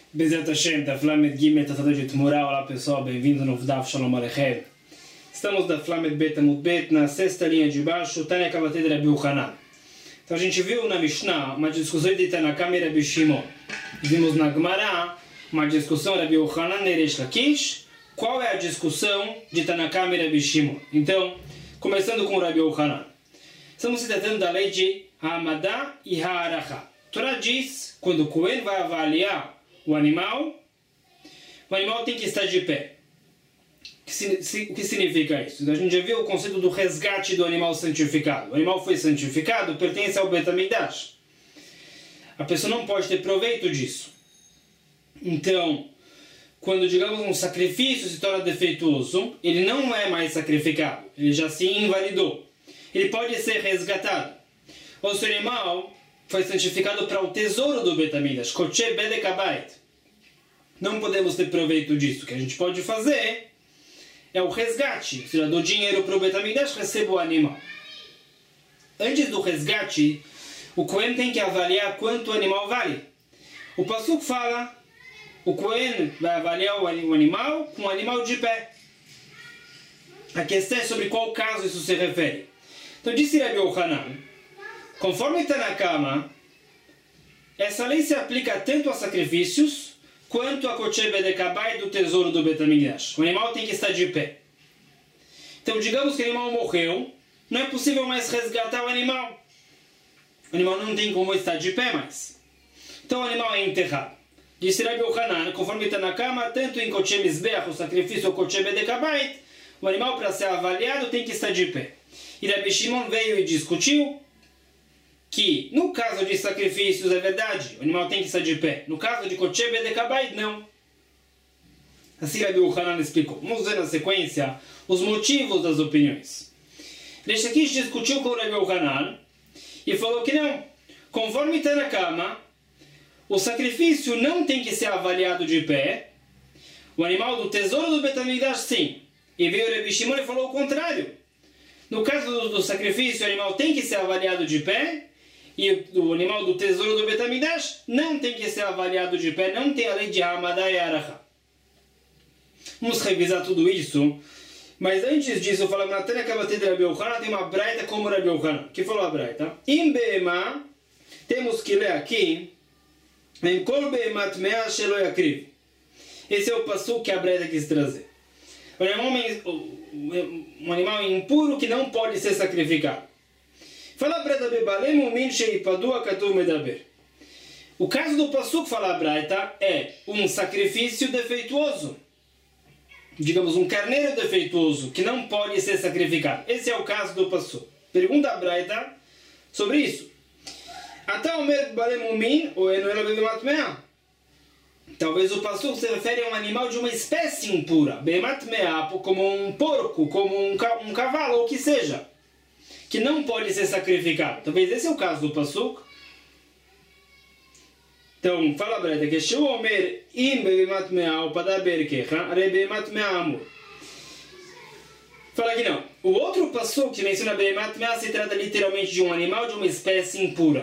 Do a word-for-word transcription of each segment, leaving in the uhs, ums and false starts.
Bezerra Hashem, da Flamed Gimel, Tratado de Tmurah. Olá pessoal, bem-vindo no Daf Shalom Aleichem. Estamos da Flamed Bet Amud Bet, na sexta linha de baixo, Tânia Kavatei de Rabi Yochanan. Então a gente viu na Mishnah uma discussão de Tanakama e Rabi Shimon. Vimos na Gemara uma discussão de Rabi Yochanan e Reish Lakish. Qual é a discussão de Tanakama e Rabi Shimon? Então, começando com Rabi Yochanan. Estamos se tratando da lei de Ha'amadá e Ha'aracha. A Torá diz, quando o Cohen vai avaliar o animal, o animal tem que estar de pé. O que significa isso? A gente já viu o conceito do resgate do animal santificado. O animal foi santificado, pertence ao Bet HaMikdash. A pessoa não pode ter proveito disso. Então, quando, digamos, um sacrifício se torna defeituoso, ele não é mais sacrificado. Ele já se invalidou. Ele pode ser resgatado. Ou se o animal foi santificado para o tesouro do Bet HaMikdash, Koche Bedek Habayit. Não podemos ter proveito disso. O que a gente pode fazer é o resgate. Ou seja, dou dinheiro para o Bet HaMikdash, recebo o animal. Antes do resgate, o Cohen tem que avaliar quanto o animal vale. O Pasuk fala, o Cohen vai avaliar o animal com o animal de pé. A questão é sobre qual caso isso se refere. Então disse Rabi Yochanan, conforme Tanakama, essa lei se aplica tanto a sacrifícios quanto a Koche Bedek Habayit do tesouro do Bet HaMikdash. O animal tem que estar de pé. Então digamos que o animal morreu, não é possível mais resgatar o animal. O animal não tem como estar de pé mais. Então o animal é enterrado. Disse Rabi Yochanan, conforme Tanakama, tanto em Koche Mizbeach, o sacrifício, ou Koche Bedek Habayit, o animal para ser avaliado tem que estar de pé. E Rabi Shimon veio e discutiu que, no caso de sacrifícios, é verdade, o animal tem que estar de pé. No caso de Koche Bedek Habayit, não. Assim Rabi Yochanan explicou. Vamos ver na sequência os motivos das opiniões. Reish Lakish discutiu com Rabi Yochanan e falou que não. Conforme Tanakama, o sacrifício não tem que ser avaliado de pé. O animal do tesouro do Bet HaMikdash, sim. E veio Rabi Shimon e falou o contrário. No caso do, do sacrifício, o animal tem que ser avaliado de pé. E o animal do tesouro do Bet HaMikdash não tem que ser avaliado de pé. Não tem a lei de Ha'amadá e Ha'aracha. Vamos revisar tudo isso. Mas antes disso, eu falava na Tânia Kavatei de Rabi Yochanan, tem uma braita como Rabi Yochanan. Que falou a braita? Im be'ema, temos que ler aqui, em kol be'emat me'ah shelo yakriv. Esse é o passuco que a braita quis trazer. O animal, um animal impuro que não pode ser sacrificado. Fala a braita bebalem umin sheipadu akatuv medaber. O caso do passuco, fala a braita, é um sacrifício defeituoso. Digamos, um carneiro defeituoso que não pode ser sacrificado. Esse é o caso do passuco. Pergunta a braita sobre isso. Ata omer bebalem umin ou enoela bebemat me'ah. Talvez o passuco se refere a um animal de uma espécie impura. Bebemat me'ah, como um porco, como um, um cavalo, ou o que seja, que não pode ser sacrificado. Talvez esse é o caso do passuco. Então, fala a braita que Sheu Omer im bebemat me'ah ou padaber kecha, are bebemat me'ah amor. Fala que não. O outro passuco que menciona bebemat me'ah se trata literalmente de um animal de uma espécie impura.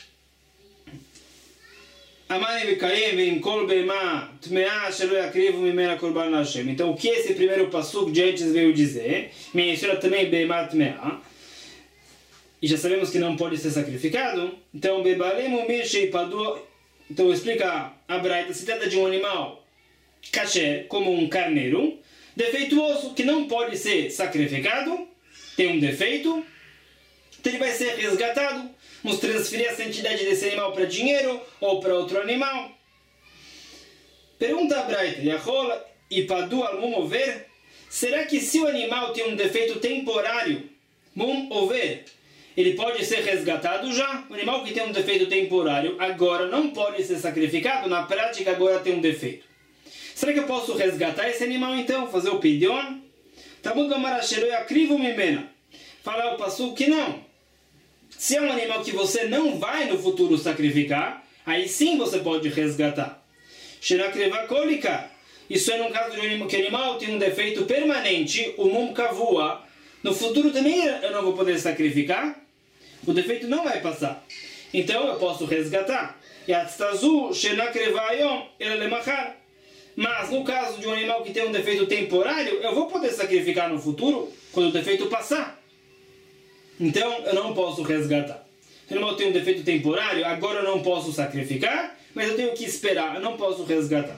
Amani v'kayem v'im kol bebemat me'ah shelo yakrivu mimena korban Hashem. Então, o que esse primeiro passuco de antes veio dizer? Menciona também bebemat me'ah. E já sabemos que não pode ser sacrificado. Então, bebalem umir sheipadu. Então, explica a braita. Se trata de um animal kasher, como um carneiro, defeituoso, que não pode ser sacrificado, tem um defeito, então ele vai ser resgatado. Vamos transferir a santidade desse animal para dinheiro ou para outro animal. Pergunta a braita, Yachol ipadu al mum over? Será que se o animal tem um defeito temporário, mum over, ele pode ser resgatado já? O animal que tem um defeito temporário agora não pode ser sacrificado, na prática agora tem um defeito. Será que eu posso resgatar esse animal então? Fazer o pedion? Talmud Gamara shelo yakrivu mimena. Fala o passuco que não. Se é um animal que você não vai no futuro sacrificar, aí sim você pode resgatar. Sherakreva kolika. Isso é no caso de um animal que o animal tem um defeito permanente, o mum kavua. No futuro também eu não vou poder sacrificar. O defeito não vai passar. Então eu posso resgatar. Yatztazu shenakrevayom elalemachar. Mas no caso de um animal que tem um defeito temporário, eu vou poder sacrificar no futuro, quando o defeito passar. Então eu não posso resgatar. Se o animal tem um defeito temporário, agora eu não posso sacrificar, mas eu tenho que esperar, eu não posso resgatar.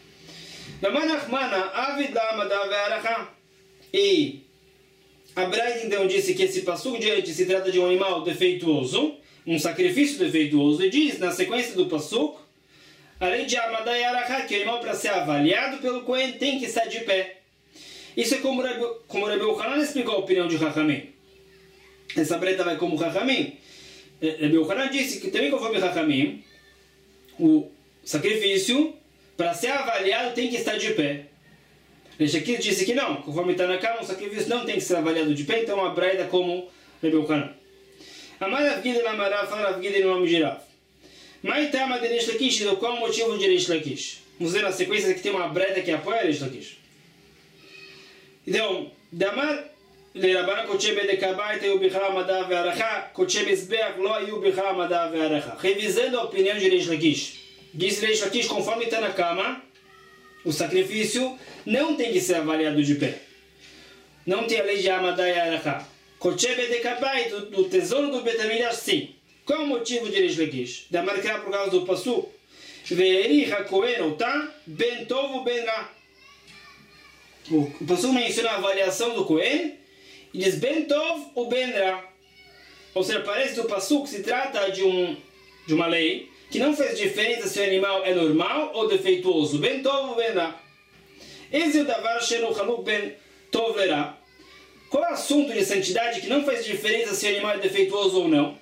E a Braita então disse que esse passuco diante se trata de um animal defeituoso, um sacrifício defeituoso, e diz na sequência do passuco, a lei de Amadá e Araká, que o animal para ser avaliado pelo Cohen tem que estar de pé. Isso é como o Rebbe Yochanan explicou a opinião de Chachamim. Essa Braita vai como Chachamim. Rebbe Yochanan disse que também conforme Chachamim, o sacrifício para ser avaliado tem que estar de pé. Reish Lakish disse que não, conforme está na cama, o sacrifício não tem que ser avaliado de pé, então a Braita como Rebbe Yochanan. Amar Rav Gidel Amará, fala Rav Gidel no nome de Rav. Maitama de Reish Lakish, qual é o motivo de Reish Lakish? Vamos ver na sequência que tem uma Braita que apoia Reish Lakish. Então, Damar לרבנה קודשי בדק הבית היו בכלל המדע והערכה, קודשי מזבח לא היו בכלל המדע והערכה. Revisando a opinião de Reish Lakish. Diz Reish Lakish, conforme está na cama, o sacrifício não tem que ser avaliado de pé. Não tem a lei de Amadá e Arachá. Kotche Bedek Habayit, do tesouro do Beit HaMikdash, sim. Qual é o motivo de Reish Lakish? Da marcar por causa do Pasuk. Ve'erich HaKohen Otá ben tov ben ra. O Pasuk menciona a avaliação do Cohen e diz ben tov ou ben ra. Ou seja, parece que o Pasuk se trata de, um, de uma lei que não faz diferença se o animal é normal ou defeituoso. Ben tov ou ben ra. Esse é o davar shenu chanuk ben tov le ra. Qual é o assunto de santidade que não faz diferença se o animal é defeituoso ou não?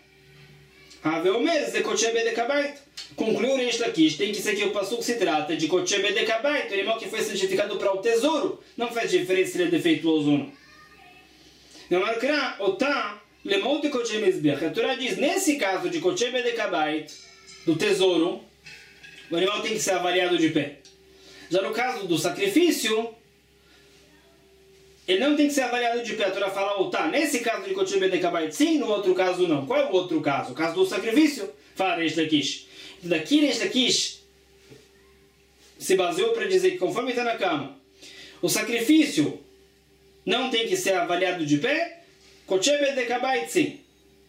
Concluiu Reish Lakish, tem que ser que o passuco se trata de Kotche Bedek Habayit, o animal que foi santificado para o tesouro. Não faz diferença se ele é defeituoso ou não. A Torá diz, nesse caso de Kotche Bedek Habayit, do tesouro, o animal tem que ser avaliado de pé. Já no caso do sacrifício, ele não tem que ser avaliado de pé. A Torá fala, ou tá, nesse caso de Kotche Bedek Habayit sim, no outro caso não. Qual é o outro caso? O caso do sacrifício? Fala Reish Lakish. Daqui Reish Lakish se baseou para dizer que conforme está na cama, o sacrifício não tem que ser avaliado de pé, Kotche Bedek Habayit sim.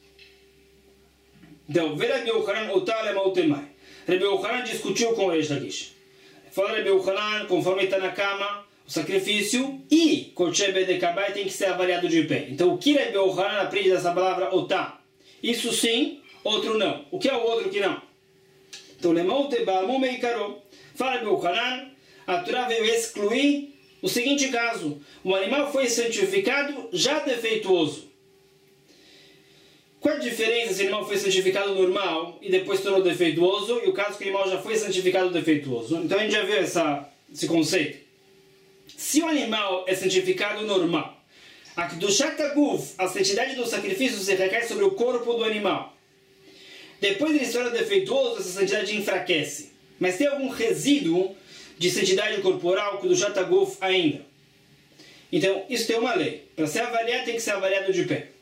Então, ver Rebbe Yochanan otar lemautemai. Rebbe Yochanan discutiu com Reish Lakish. Fala Rebbe Yochanan, conforme está na cama, o sacrifício e Kotche Bedek Habayit tem que ser avaliado de pé. Então, o que Rebbe Yochanan aprende dessa palavra otar? Isso sim, outro não. O que é o outro que não? Então, Lemoute Ba'amu Meikaro. Fala Rebbe Yochanan, a Torá veio excluir o seguinte caso. O animal foi santificado já defeituoso. Qual a diferença se o animal foi santificado normal e depois tornou defeituoso e o caso que o animal já foi santificado defeituoso? Então a gente já viu essa, esse conceito. Se o animal é santificado normal, a Kedushat HaGuf, a santidade do sacrifício, se recai sobre o corpo do animal. Depois ele se torna defeituoso, essa santidade enfraquece. Mas tem algum resíduo de santidade corporal, Kedushat HaGuf ainda. Então, isso tem uma lei. Para ser avaliado, tem que ser avaliado de pé.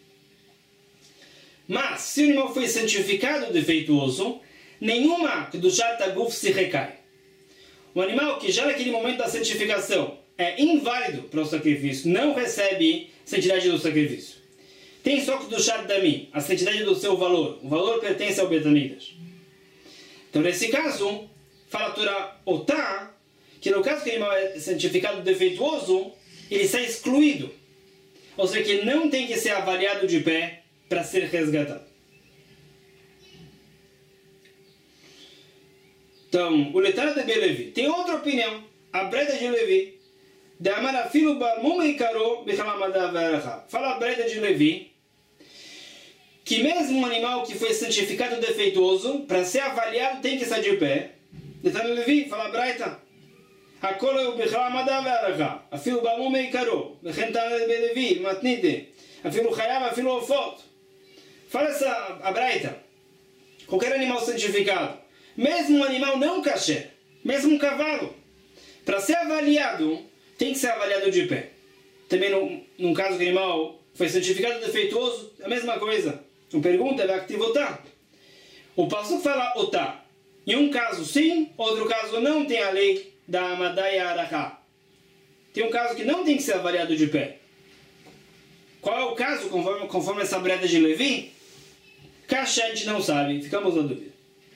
Mas, se o animal foi santificado defeituoso, nenhuma Kedushat HaGuf se recai. O animal que já naquele momento da santificação é inválido para o sacrifício, não recebe santidade do sacrifício. Tem só Kedushat Dami, a santidade do seu valor. O valor pertence ao Beit HaMikdash. Então, nesse caso, fala a Torá Otá, que no caso que o animal é santificado defeituoso, ele sai excluído. Ou seja, que ele não tem que ser avaliado de pé para ser resgatado. Então, o letrado de Levi tem outra opinião. A Braita de Levi, de Amar Afilu Ba'amu Meikaro B'chal Amadá ve'Arachá. Fala a Braita de Levi que mesmo um animal que foi santificado defeituoso, para ser avaliado tem que estar de pé. Letrado de Levi, fala a Braita, Hakol eu B'chal Amadá ve'Arachá. Afilu Ba'amu Meikaro B'chal Taned Levi Matnite. Afilu Chayav, Afilu Ofot. Fala essa a Braita. Qualquer animal santificado, mesmo um animal não kasher, mesmo um cavalo, para ser avaliado, tem que ser avaliado de pé. Também no, no caso que o animal foi santificado defeituoso, a mesma coisa. Uma pergunta é activo otá. O passuco fala otá. Em um caso sim, outro caso não tem a lei da Amadá e Arachá. Tem um caso que não tem que ser avaliado de pé. Qual é o caso, conforme, conforme essa breta de Levi? Caixa a gente não sabe, ficamos na dúvida.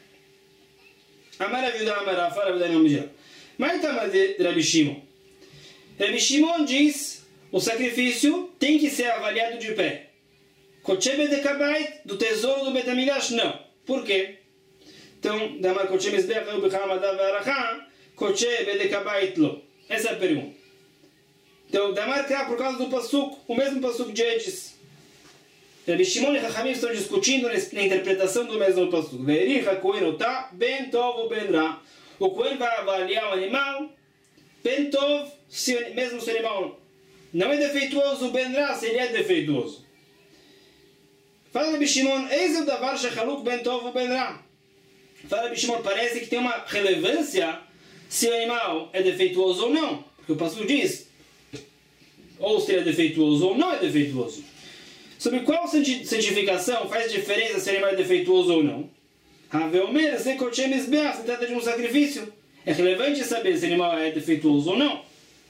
Amar Aviuda, Amar Rafa, Rabi Daniel Mijel. Mas então, Rabi Shimon. Rabi Shimon diz, o sacrifício tem que ser avaliado de pé. Koche Bedekabait, do tesouro do Betamidash, não. Por quê? Então, Damar Koche Mizbeach, Ubecham Adav Arachá, Koche Bedekabait lo. Essa é a pergunta. Então, Damar Krah, por causa do Pasuk, o mesmo Pasuk de antes. Rabi Shimon e Chachamim estão discutindo na interpretação do mesmo Pasuk. Ve'ericha Kohen otá, ben tov ou ben ra. O Kohen vai avaliar o animal, ben tov, se, mesmo se o animal não é defeituoso, ben ra, se ele é defeituoso. Fala Rabi Shimon, eis o davar shechaluk ben tov ou ben ra. Fala Rabi Shimon, parece que tem uma relevância se o animal é defeituoso ou não. Porque o Pasuk diz, ou se ele é defeituoso ou não é defeituoso. Sobre qual santificação faz diferença se o animal é defeituoso ou não? Haveomer, se se trata de um sacrifício. É relevante saber se o animal é defeituoso ou não.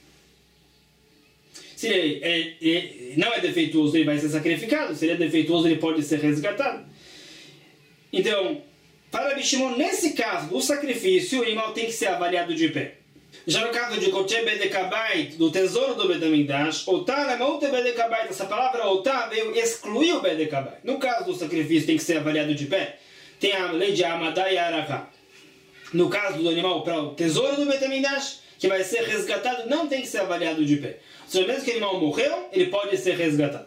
Se ele é, é, não é defeituoso, ele vai ser sacrificado. Se ele é defeituoso, ele pode ser resgatado. Então, para Rabi Shimon, nesse caso, o sacrifício, o animal tem que ser avaliado de pé. Já no caso de Koche Bedekabait, do tesouro do Betamidash, Otá Lemaute Bedekabait, essa palavra Otá veio excluir o Bedekabait. No caso do sacrifício tem que ser avaliado de pé, tem a lei de Amadá e Arachá. No caso do animal para o tesouro do Betamidash, que vai ser resgatado, não tem que ser avaliado de pé. Ou seja, mesmo que o animal morreu, ele pode ser resgatado.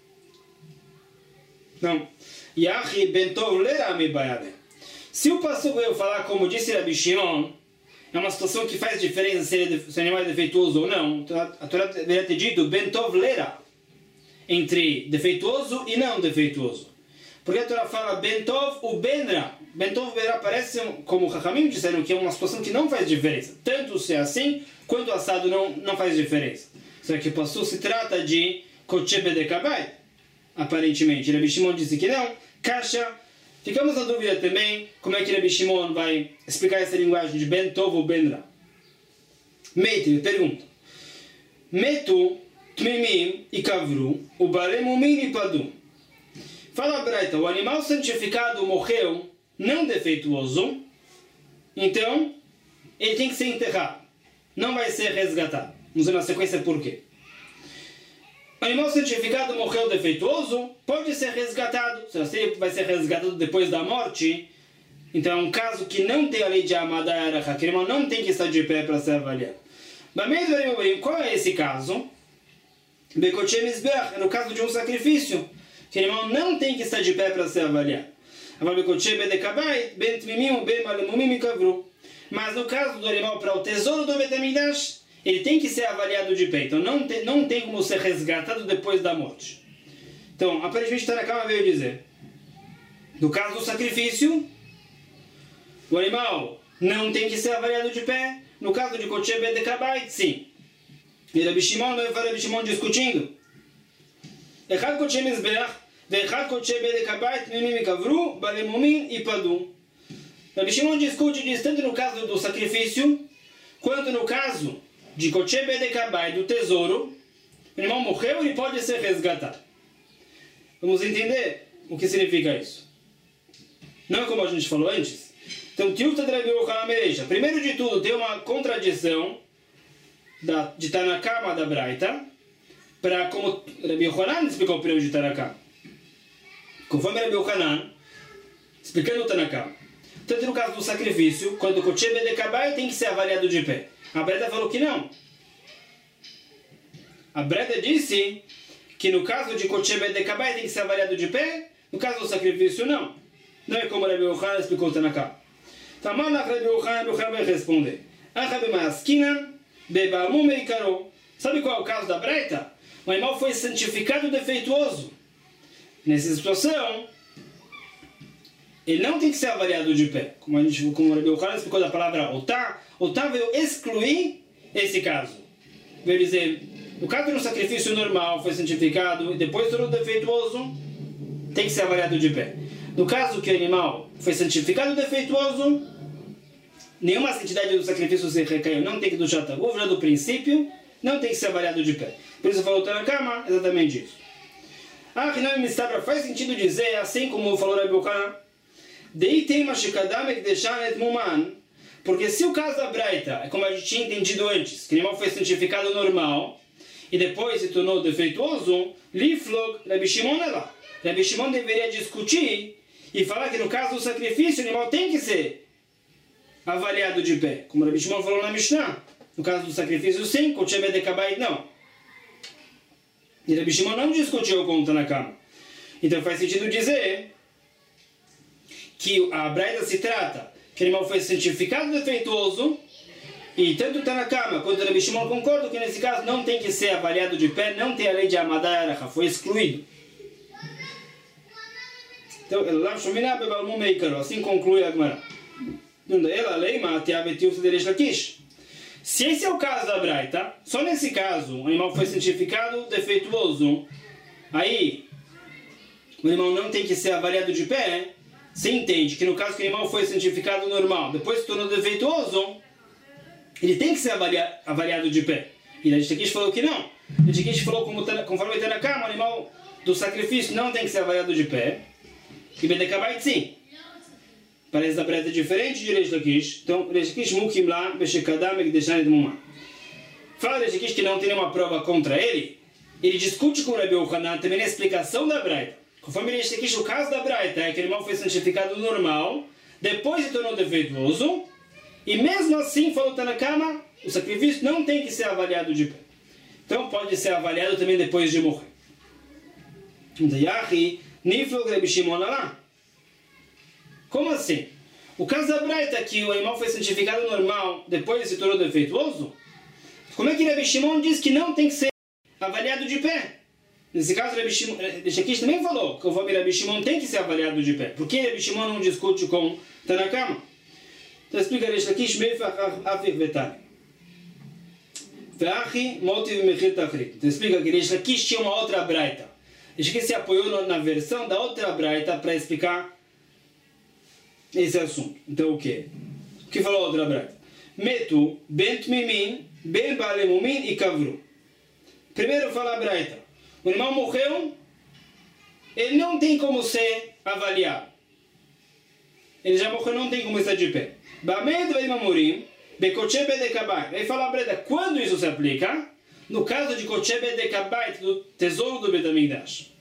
Não. Yahi Bentov Lerami Bayade. Se o pastor veio falar, como disse Rabi Shimon, é uma situação que faz diferença se, ele, se o animal é defeituoso ou não. A Torá deveria ter dito Bentov Lera, entre defeituoso e não defeituoso. Porque a Torá fala Bentov o Benra. Bentov Lera parece, como o Chachamim disseram, que é uma situação que não faz diferença. Tanto se é assim, quanto o assado não, não faz diferença. Será que o pastor se trata de Koche Bedekabait? Aparentemente. Rabi Shimon disse que não. Caixa. Ficamos na dúvida também como é que Rabi Shimon vai explicar essa linguagem de Ben Tov ou Ben Ra. Meite, me pergunta. Metu, Tmimim e Kavru, o Balemumim e Padu. Fala a Braita, o animal santificado morreu, não defeituoso, então ele tem que ser enterrado. Não vai ser resgatado. Vamos ver na sequência por quê. O animal santificado morreu defeituoso, pode ser resgatado. Se ele vai ser resgatado depois da morte, então é um caso que não tem a lei de Amadá e Arachá, que o animal não tem que estar de pé para ser avaliado. Mas qual é esse caso? No caso de um sacrifício, que o animal não tem que estar de pé para ser avaliado. Mas no caso do animal para o tesouro do Betamidash, ele tem que ser avaliado de pé. Então não tem, não tem como ser resgatado depois da morte. Então, aparentemente Tanakama veio dizer, no caso do sacrifício, o animal não tem que ser avaliado de pé. No caso de Koche Bedekabait, sim. E Rabi Shimon, Rabi Shimon discutindo. Echad Koche Mizbeach, Echad Koche Bedekabait, Mimim Kavru, Balemumim e Padu. Rabi Shimon discute diz tanto no caso do sacrifício, quanto no caso de Koche Bedekabait, do tesouro. O animal morreu, ele pode ser resgatado. Vamos entender o que significa isso. Não é como a gente falou antes. Então, primeiro de tudo, tem uma contradição da, de Tanakama da Braita, para como Rabi Yohanan explicou o primeiro de Tanakama. Conforme Rabi Yohanan, explicando o Tanakama. Tanto no caso do sacrifício, quando o Koche Bedekabait tem que ser avaliado de pé. A Braita falou que não. A Braita disse que no caso de Koche Bedekabait tem que ser avaliado de pé, no caso do sacrifício não. Não é como Rabi Yohanan explicou o Tanakama. Tamalach Rabi Yohanan, Rabi Yohanan vai responder. Achabe Maaskinan, Bebamu Meikaro. Sabe qual é o caso da Braita? O animal foi santificado defeituoso. Nessa situação, ele não tem que ser avaliado de pé. Como a gente, como o Rabi Yohanan explicou da palavra Otá, Otá veio excluir esse caso. Veio dizer, no caso de um sacrifício normal, foi santificado, e depois tornou defeituoso, tem que ser avaliado de pé. No caso que o animal foi santificado defeituoso, nenhuma santidade do sacrifício se recaiu, não tem que duchar taguf, já do princípio, não tem que ser avaliado de pé. Por isso falou na cama, exatamente isso. Ah, que não me está faz sentido dizer, assim como falou Rabi Yochanan, daí tem uma shikadam que deixar et muman, porque se o caso da Braita é como a gente tinha entendido antes, que o animal foi santificado normal e depois se tornou defeituoso, liflog, Rabi Shimon lá. Rabi Shimon deveria discutir e falar que no caso do sacrifício o animal tem que ser avaliado de pé, como Rabi Shimon falou na Mishnah. No caso do sacrifício sim, Kochebe de Kabait não. E Rabi Shimon não discutiu com o Tanakama. Então faz sentido dizer que a Braita se trata que o animal foi santificado defeituoso e tanto o Tanakama quanto o Rabi Shimon concordam que nesse caso não tem que ser avaliado de pé, não tem a lei de Amadá Aracha, foi excluído. Então, assim conclui a Gemara. Se esse é o caso da Braita, só nesse caso o animal foi santificado defeituoso, aí o animal não tem que ser avaliado de pé. Você entende que no caso que o animal foi santificado normal, depois se tornou defeituoso, ele tem que ser avalia, avaliado de pé. E a Rishakish falou que não. A Rishakish falou, como, conforme está na cama, o animal do sacrifício não tem que ser avaliado de pé. E Bedekabait sim. Parece da Braita diferente de Reish Lakish. Então, Reish Lakish mukim lá, Beshekadam e Gdeshan et Mumah. Fala Reish Lakish que não tem nenhuma prova contra ele. Ele discute com o Rabi Yochanan também na explicação da Braita. Conforme Reish Lakish, o caso da Braita é que o animal foi santificado normal, depois se tornou defeituoso, e mesmo assim, falou na cama, o sacrifício não tem que ser avaliado de pé. Então pode ser avaliado também depois de morrer. Como assim? O caso da Braita é que o animal foi santificado normal, depois se tornou defeituoso? Como é que Rabi Shimon diz que não tem que ser avaliado de pé? Nesse caso, Rabi Shimon, Reish também falou que conforme Rabi Shimon tem que ser avaliado de pé. Por que Rabi Shimon não discute com Tanakama? Então explica Reish Lakish meifach afich vetani. Ve'achi motiv mechir tachrit. Então explica que Reish Lakish tinha uma outra Braita. Reish Lakish se apoiou na versão da outra Braita para explicar esse assunto. Então o que? O que falou a outra Braita? Metu ben tmimim ben balemumin e kavru. Primeiro fala a Braita. O animal morreu, ele não tem como ser avaliado. Ele já morreu, não tem como estar de pé. Aí fala a Braita, quando isso se aplica? No caso de Kochebe de Kabait, do tesouro do Betamigdash.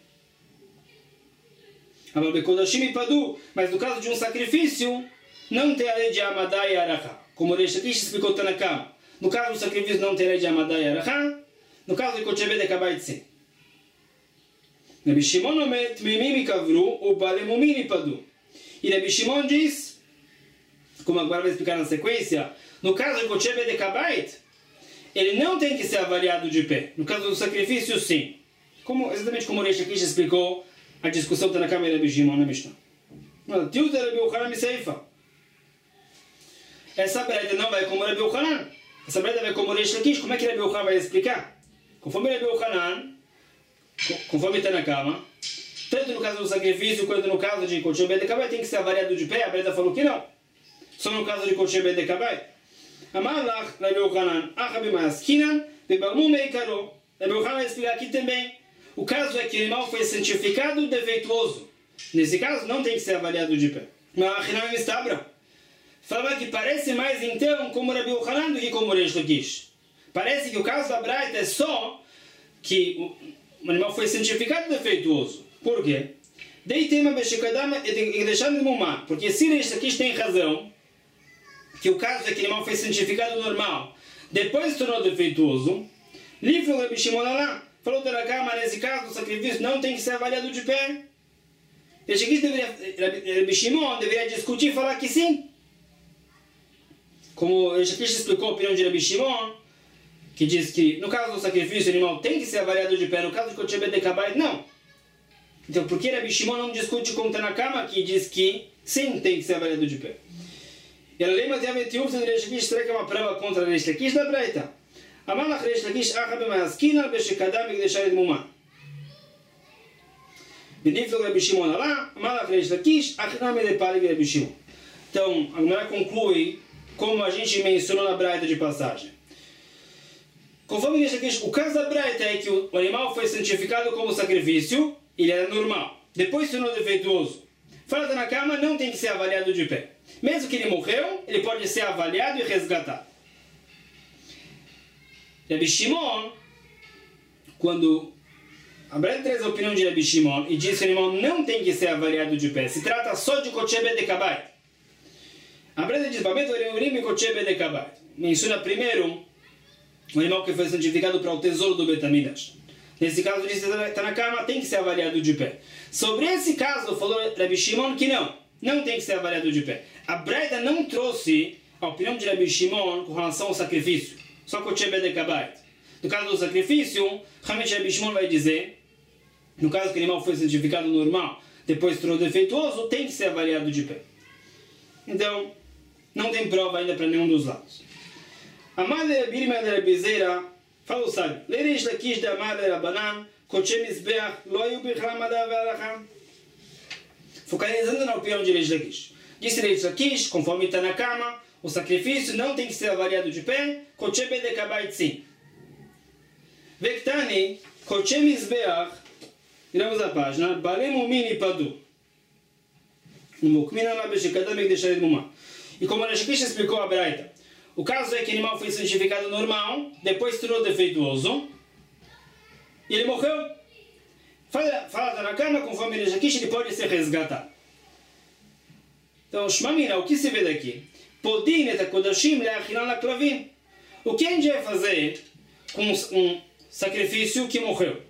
Mas no caso de um sacrifício, não tem a lei de Amadá e Aracha. Como o Reish Lakish explicou Tanakama. No caso do sacrifício, não tem a lei de Amadá e Aracha. No caso de Kochebe de Kabait, sim. Rabi Shimon omer tmimim ikavru ubalemumim ipadu. E Rabi Shimon diz, como agora vai explicar na sequência, no caso de Kochebe de Kabait, ele não tem que ser avaliado de pé. No caso do sacrifício, sim. Como, exatamente como o Reish Lakish explicou a discussão da Tanakama e Rabi Shimon na Mishnah. Tiuta Rabi Yochanan miseifa. Essa Braita não vai como Rabi Yochanan. Essa Braita vai como o Reish Lakish. Como é que Rabi Yochanan vai explicar? Conforme Rabi Yochanan, conforme está na cama, tanto no caso do sacrifício quanto no caso de Kochebe de Kabait, tem que ser avaliado de pé. A Braita falou que não. Só no caso de Kochebe de Kabait. Amar lach Rabi Yochanan, achabi maaskinan, bebalmu meikaro. Rabi Yochanan vai explicar aqui também. O caso é que o animal foi santificado defeituoso. Nesse caso, não tem que ser avaliado de pé. Mas não é mistabra. Fala que parece mais então como Rabi Yochanan do que como Reish Lakish. Parece que o caso da Braita é só que o animal foi santificado defeituoso. Por quê? Porque se Reish Lakish tem razão, que o caso é que o animal foi santificado normal, depois se tornou defeituoso, livre o Rabi Shimon lá, falou da cama, nesse caso o sacrifício não tem que ser avaliado de pé. Reish Lakish deveria, Rabi Shimon deveria discutir e falar que sim. Como Reish Lakish explicou a opinião de Rabi Shimon, que diz que no caso do sacrifício o animal tem que ser avaliado de pé, no caso de Kochebe de Kabait, não. Então por que Rabi Shimon não discute com Tanakama, que diz que sim, tem que ser avaliado de pé? E a lei Matei Avetiuf de Reish Lakish será que é uma prova contra Reish Lakish da Braita. Amalach Reish Lakish achabe maaskina beshekadam igdeshar et mumah. Beniflo Rabi Shimon lá, Amalach Reish Lakish achname de pali Rabi Shimon. Então, a Gemara conclui como a gente mencionou na Braita de passagem. Conforme deixa aqui, o caso da Braita é que o animal foi santificado como sacrifício, ele era normal. Depois se tornou defeituoso. Fala na cama, não tem que ser avaliado de pé. Mesmo que ele morreu, ele pode ser avaliado e resgatado. Rabbi Shimon, quando a Braita traz a opinião de Rabbi Shimon e diz que o animal não tem que ser avaliado de pé, se trata só de Kotshe Bedekabait. A Braita diz, Babet Urim e Kotshe Bedekabait. Menciona primeiro o animal que foi santificado para o tesouro do Bet Hamidrash. Nesse caso, diz que está na cama, tem que ser avaliado de pé. Sobre esse caso, falou Rabbi Shimon que não, não tem que ser avaliado de pé. A Braita não trouxe a opinião de Rabbi Shimon com relação ao sacrifício, só Kotshe Bedekabait. No caso do sacrifício, realmente Rabbi Shimon vai dizer, no caso que o animal foi santificado normal, depois tornou defeituoso, tem que ser avaliado de pé. Então, não tem prova ainda para nenhum dos lados. A madre Birma de Rabizeira fala o sábio: Leiresh lakish da madre Rabanan, Kotshe Mizbeach, loyu bichlamada velacha. Focalizando na opinião de Reish Lakish. Disse Reish Lakish, conforme está na cama, o sacrifício não tem que ser avaliado de pé, Kotshe Bedekabait sim. Vektani, Kotshe Mizbeach, viramos a página, Balem Umini Padu. E como a Reish explicou a Braita, o caso é que o animal foi santificado normal, depois se tornou defeituoso, e ele morreu. Fala, fala na cama, conforme Reish Lakish, ele pode ser resgatado. Então, Shmamina, o que se vê daqui? Podin et kodashim leachilan laklavim. O que a gente vai fazer com um sacrifício que morreu?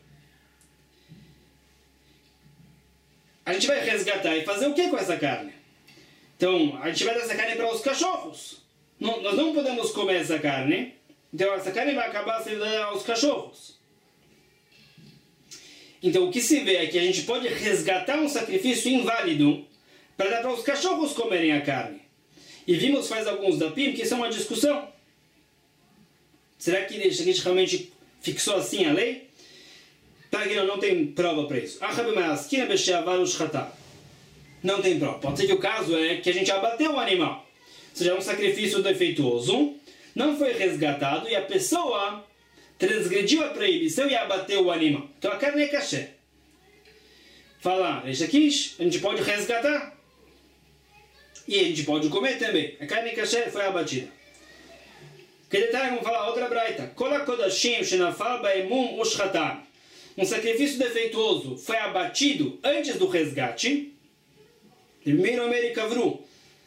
A gente vai resgatar e fazer o que com essa carne? Então, a gente vai dar essa carne para os cachorros. Não, nós não podemos comer essa carne. Então, essa carne vai acabar sendo dada aos cachorros. Então, o que se vê é que a gente pode resgatar um sacrifício inválido para dar para os cachorros comerem a carne. E vimos faz alguns dapim que isso é uma discussão. Será que a gente realmente fixou assim a lei? Tá, não, não tem prova para isso. Não tem prova. Pode ser que o caso é que a gente abateu o animal. Ou seja, um sacrifício defeituoso, não foi resgatado e a pessoa transgrediu a proibição e abateu o animal. Então a carne é kasher. Fala, Reish Lakish, a gente pode resgatar. E a gente pode comer também. A carne kasher foi abatida. Que detalhe, vamos falar outra braita. Um sacrifício defeituoso foi abatido antes do resgate. Primeiro Meir Kavru.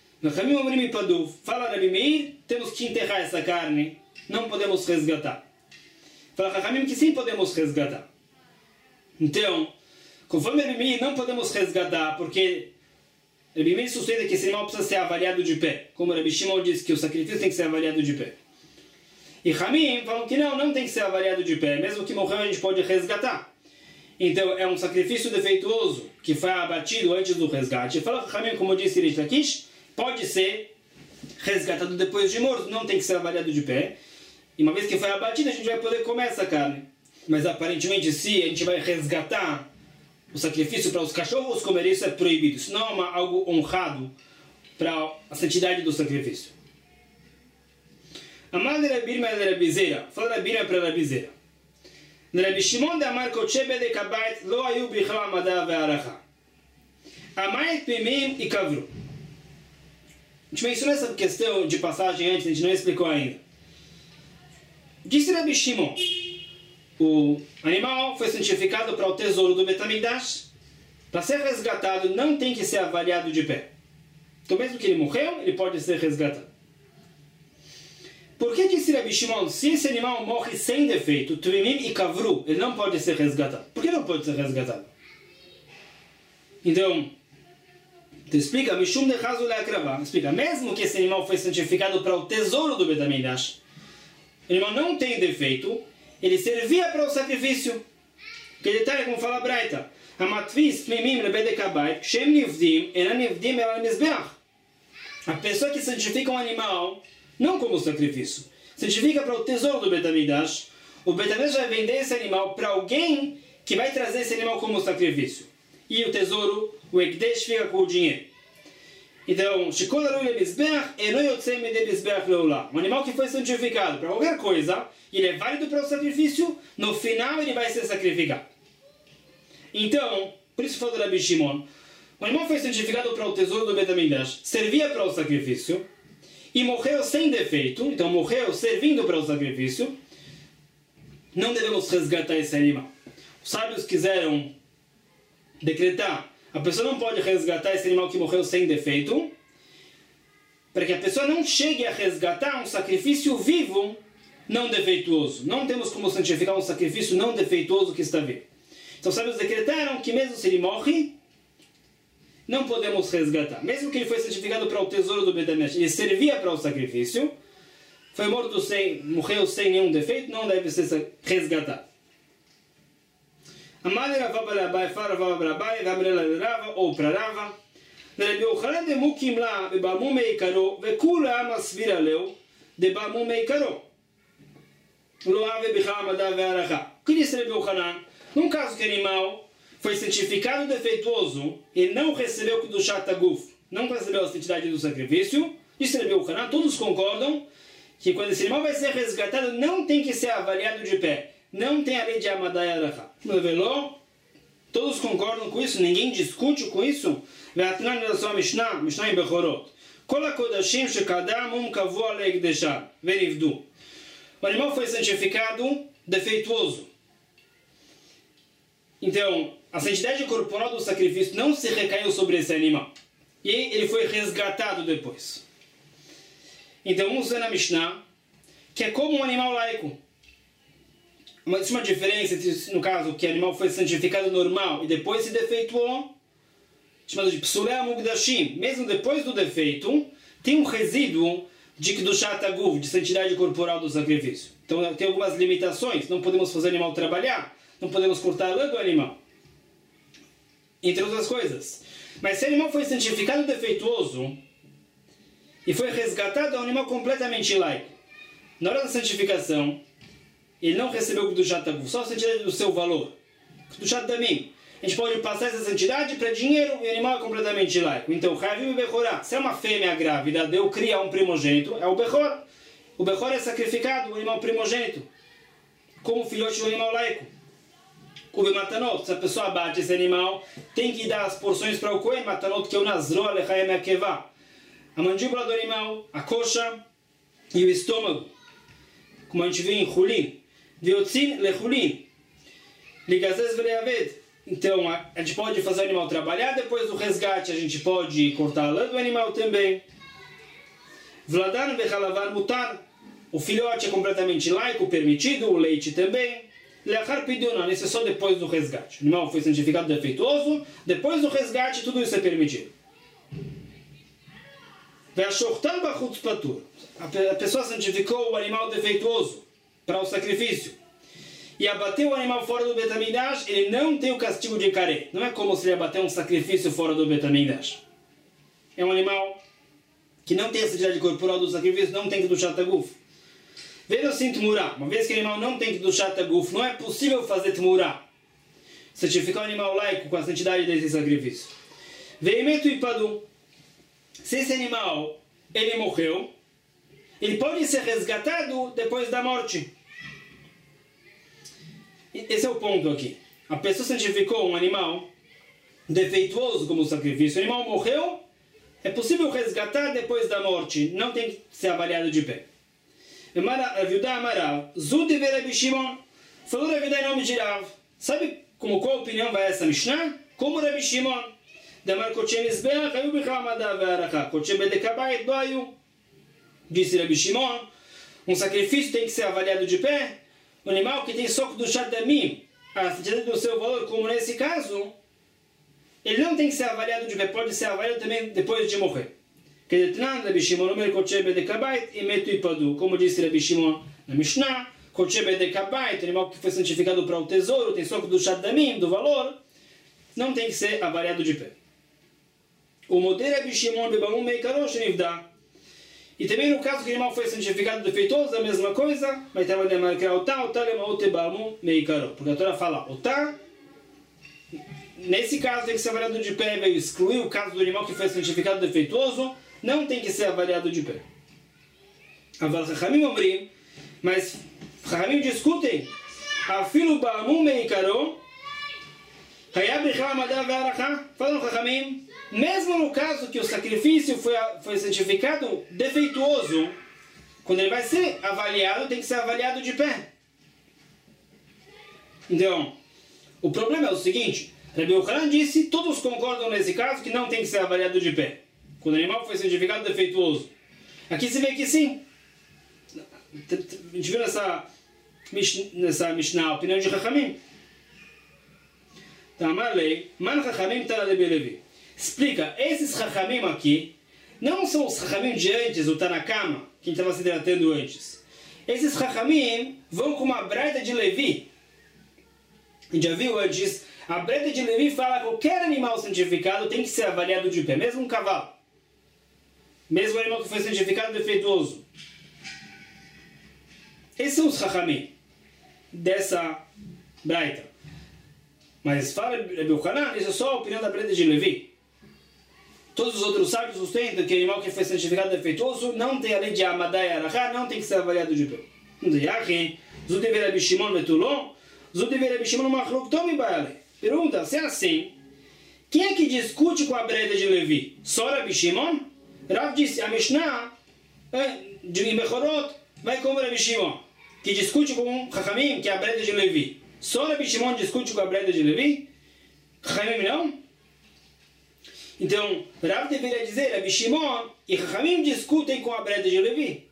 Fala Rabbi Meir, temos que enterrar essa carne. Não podemos resgatar. Fala Chachamim que sim podemos resgatar. Então, conforme Rabbi Meir, não podemos resgatar, porque Rabbi Meir sustenta que esse animal precisa ser avaliado de pé. Como Rabbi Shimon diz que o sacrifício tem que ser avaliado de pé. E Chamim falam que não, não tem que ser avaliado de pé. Mesmo que morreu, a gente pode resgatar. Então, é um sacrifício defeituoso que foi abatido antes do resgate. Fala Chamim, como disse Reish Lakish, pode ser resgatado depois de morto. Não tem que ser avaliado de pé. E uma vez que foi abatido, a gente vai poder comer essa carne. Mas aparentemente, se a gente vai resgatar o sacrifício para os cachorros comer, isso é proibido. Isso não é uma, algo honrado para a santidade do sacrifício. Amar de Rabbi de Rabizeira. Fala Rabbi para Rabizeira. Rabbi Shimon de Amar Kotshe Bedekabait lo ayu bichla amada ve'aracha. Amait pimim e kavru. A gente mencionou essa questão de passagem antes, a gente não explicou ainda. Disse Rabbi Shimon, o animal foi santificado para o tesouro do Bet Hamidrash. Para ser resgatado, não tem que ser avaliado de pé. Então, mesmo que ele morreu, ele pode ser resgatado. Por que disse Rabbi Shimon, se esse animal morre sem defeito, Trimim e Kavru, ele não pode ser resgatado? Por que não pode ser resgatado? Então, te explica, Mishum de Chazu Le'akrava, explica, mesmo que esse animal foi santificado para o tesouro do Bet Hamidrash, o animal não tem defeito, ele servia para o sacrifício. Que detalhe, como fala a Braita, Hamatvis Tmimim Lebedekabait, Shem Nivdim, Enan Nivdim Elan Mizbeach. A pessoa que santifica um animal, não como sacrifício, santifica para o tesouro do Bet Hamidrash, o Bet Hamidrash vai vender esse animal para alguém que vai trazer esse animal como sacrifício. E o tesouro, o Ekdesh, fica com o dinheiro. Então, Shekol Arui LeMizbeach Eno Yotzei Midei Mizbeach Leolam. Um animal que foi santificado para qualquer coisa, ele é válido para o sacrifício, no final ele vai ser sacrificado. Então, por isso falou Rabi Shimon, o animal foi santificado para o tesouro do Beit HaMikdash, servia para o sacrifício, e morreu sem defeito, então morreu servindo para o sacrifício, não devemos resgatar esse animal. Os sábios quiseram decretar, a pessoa não pode resgatar esse animal que morreu sem defeito, para que a pessoa não chegue a resgatar um sacrifício vivo não defeituoso. Não temos como santificar um sacrifício não defeituoso que está vivo. Então os sábios decretaram que mesmo se ele morre, não podemos resgatar. Mesmo que ele foi santificado para o tesouro do Beit HaMikdash, ele servia para o sacrifício, foi morto sem, morreu sem nenhum defeito, não deve ser resgatado. Amale Rava bar Abai, fala Rava bar Abai, Gamliel Rava, ou para Rava, Rabbi Yochanan de Mukim la, bebamu meikaro, vekula masvira leu, de bamu meikaro. Lo ave bichal amadav ve'aracha. O que disse Rabbi Yochanan? Num caso que o animal foi santificado defeituoso e não recebeu do Shataguf, não recebeu a santidade do sacrifício, disse Rabbi Yochanan, todos concordam que quando esse animal vai ser resgatado, não tem que ser avaliado de pé. Não tem a lei de Amadai Aracha. Todos concordam com isso, ninguém discute com isso. Ve'atnan da Mishnah, Mishnah em Bechorot. Kol HaKodashim shekadam um kavua le'ekdeshah, ve'nivdu. O animal foi santificado defeituoso. Então, a santidade corporal do sacrifício não se recaiu sobre esse animal. E ele foi resgatado depois. Então, vamos ver na Mishnah que é como um animal laico. Existe uma diferença entre, no caso, que o animal foi santificado normal e depois se defeituou, chamado de Psulei HaMukdashim. Mesmo depois do defeito, tem um resíduo de Kedushat HaGuf, de santidade corporal do sacrifício. Então, tem algumas limitações. Não podemos fazer o animal trabalhar, não podemos cortar a lã do animal, entre outras coisas. Mas se o animal foi santificado defeituoso e foi resgatado, é um animal completamente laico. Na hora da santificação, ele não recebeu o Kedushat HaGuf, só a santidade do seu valor. Kedushat Damim. A gente pode passar essa santidade para dinheiro e o animal é completamente laico. Então, Chavim e Bechorá. Se é uma fêmea grávida, deu cria um primogênito, é o Bechor. O Bechor é sacrificado, o animal primogênito, como filhote do animal laico. Kube Matanot, se a pessoa abate esse animal, tem que dar as porções para o Kohen Matanot, que é o Nazro Alechaim Akevá. A mandíbula do animal, a coxa e o estômago, como a gente viu em Hulin. Viotzin lechulin. Ligazes veleaved. Então, a, a gente pode fazer o animal trabalhar, depois do resgate a gente pode cortar a lã do animal também. Vladan vechalavar mutar. O filhote é completamente laico, permitido, o leite também. Leachar pidionan, isso é só depois do resgate. O animal foi santificado defeituoso, depois do resgate tudo isso é permitido. Ve'ashortan bachutz patur. A pessoa santificou o animal defeituoso para o sacrifício e abateu o animal fora do Beit HaMikdash, ele não tem o castigo de carê. Não é como se ele abateu um sacrifício fora do Beit HaMikdash. É um animal que não tem a santidade corporal do sacrifício, não tem Kedushat HaGuf. Veja sim Tmurá. Uma vez que o animal não tem Kedushat HaGuf, não é possível fazer Tmurá, certificar o animal laico com a santidade desse sacrifício. Veimetu e Padu. Se esse animal ele morreu, ele pode ser resgatado depois da morte. Esse é o ponto aqui. A pessoa santificou um animal defeituoso como sacrifício. O animal morreu, é possível resgatar depois da morte. Não tem que ser avaliado de pé. Raviudá Amarav, Zud ve Rabi Shimon. Falou Raviudá em nome de Rav. Sabe como, qual opinião vai essa Mishnah? Como Rabi Shimon. Damar Kotche Mizbeach, Ayu Bichal Amadav ve'aracha. Kotche Bedekabait, do Ayu. Disse Rabi Shimon, um sacrifício tem que ser avaliado de pé. O animal que tem soco do Shadamim, a santidade do seu valor, como nesse caso, ele não tem que ser avaliado de pé, pode ser avaliado também depois de morrer. Como disse Rabi Shimon na Mishnah, o animal que foi santificado para o tesouro, tem soco do Shadamim, do valor, não tem que ser avaliado de pé. O modelo Rabi Shimon bebamu meikarosh nivda. E também no caso que o animal foi santificado defeituoso, a mesma coisa, mas estava de marcar otá, otá lema otebamu meikaro. Porque a Torá fala otá, nesse caso tem que ser avaliado de pé, veio excluir o caso do animal que foi santificado defeituoso, não tem que ser avaliado de pé. Aval Chachamim Omrim, mas Chachamim discutem, Afilu Ba'amum Meikaro, Hayab Richal Amadá Ve'arachá, falam Chachamim, mesmo no caso que o sacrifício foi, foi santificado defeituoso, quando ele vai ser avaliado, tem que ser avaliado de pé. Então, o problema é o seguinte, Rabbi Yochanan disse, todos concordam nesse caso que não tem que ser avaliado de pé, quando o animal foi santificado defeituoso. Aqui se vê que sim. A gente viu nessa, nessa Mishnah a opinião de Chachamim. Tamarlei, Man Chachamim Tara Lebi Levi. Explica, esses Chachamim aqui não são os Chachamim de antes, o Tanakama, que a gente estava se tratando antes. Esses Chachamim vão com uma breta de Levi. A gente já viu antes, a breta de Levi fala que qualquer animal santificado tem que ser avaliado de pé, mesmo um cavalo. Mesmo o animal que foi santificado defeituoso. Esses são os Chachamim dessa breta. Mas fala Rabbi Yochanan, isso é só a opinião da breta de Levi. Todos os outros sábios sustentam que o animal que foi santificado defeituoso não tem a lei de Amadá e Arachá, não tem que ser avaliado de pé. Pergunta, se é assim, quem é que discute com a breta de Levi? Só Rabbi Shimon? Rav disse, a Mishnah de Bechorot vai como Rabbi Shimon, que discute com Chachamim, que é a breta de Levi. Só Rabbi Shimon discute com a breta de Levi? Chachamim não? Então, Rav deveria dizer, Rabbi Shimon e Chachamim discutem com a breta de Levi.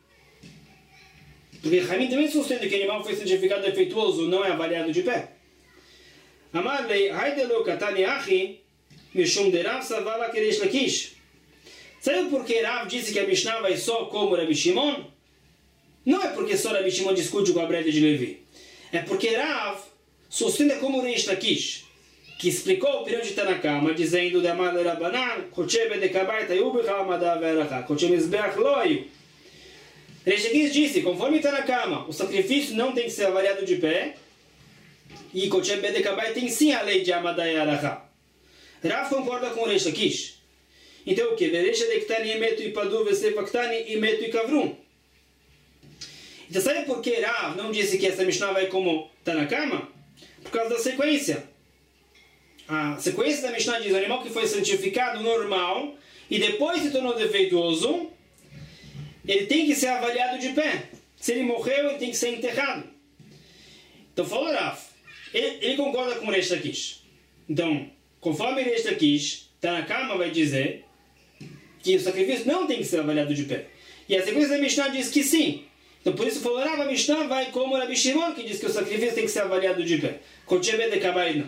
Porque Chachamim também sustenta que o animal foi santificado defeituoso, não é avaliado de pé. Amarlei, Haidelo Katani Achi, Mishum de Rav Savala Keresh Lakish. Sabe por que Rav disse que a Mishnah vai só como Rabbi Shimon? Não é porque só Rabbi Shimon discute com a breta de Levi. É porque Rav sustenta como Reish Lakish, que explicou a opinião de Tanakama, dizendo da Amar Rabanan, Koche Bedekabai Tayub Hamadá Ve'arachá, Koche Mizbeach Loiu. Reish Lakish disse, conforme Tanakama, o sacrifício não tem que ser avaliado de pé, e Koche Bedekabai tem sim a lei de Amadá e Arachá. Rav concorda com Reish Lakish. Então o que? Verecha dektani imetu ipadu vesefaktani imetu ikavrum. Então sabe por que Rav não disse que essa Mishnah vai como Tanakama? Por causa da sequência. A sequência da Mishnah diz, o animal que foi santificado normal e depois se tornou defeituoso, ele tem que ser avaliado de pé. Se ele morreu, ele tem que ser enterrado. Então falou Rav. Ele, ele concorda com Reish Lakish. Então, conforme Reish Lakish, Tanakama vai dizer que o sacrifício não tem que ser avaliado de pé. E a sequência da Mishnah diz que sim. Então por isso falou, a Mishnah vai como Rabbi Shimon, que diz que o sacrifício tem que ser avaliado de pé. não.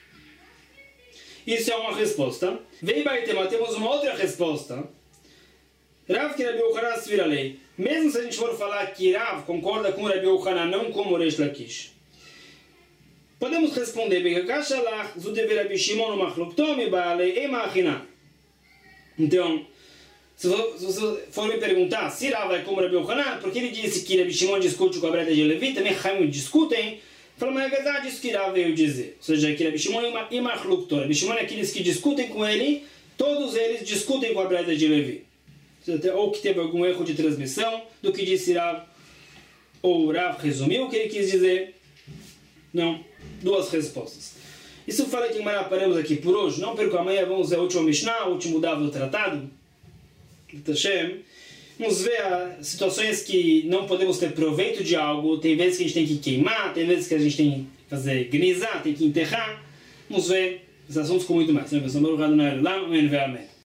Isso é uma resposta. Vem Baitema, temos uma outra resposta. Rav que Rabbi Yochanan se vira a lei. Mesmo se a gente for falar que Rav concorda com Rabbi Yochanan, não como Reish Lakish, podemos responder, então, se você for me perguntar se Rav é como Rabbi Yochanan, porque ele disse que Rabbi Shimon discute com a breta de Levi, também Chachamim discutem, fala, mas é verdade isso que Rav veio dizer. Ou seja, que Rabbi Shimon é machluktor. Rabbi Shimon é aqueles que discutem com ele, todos eles discutem com a breta de Levi. Ou que teve algum erro de transmissão do que disse Rav, ou Rav resumiu o que ele quis dizer. Não, duas respostas. Isso fala que paramos aqui por hoje. Não perco, amanhã vamos ver a última Mishnah, o último davo do tratado. Vamos ver as situações que não podemos ter proveito de algo. Tem vezes que a gente tem que queimar, tem vezes que a gente tem que fazer gnizar, tem que enterrar. Vamos ver esses assuntos com muito mais. Amém.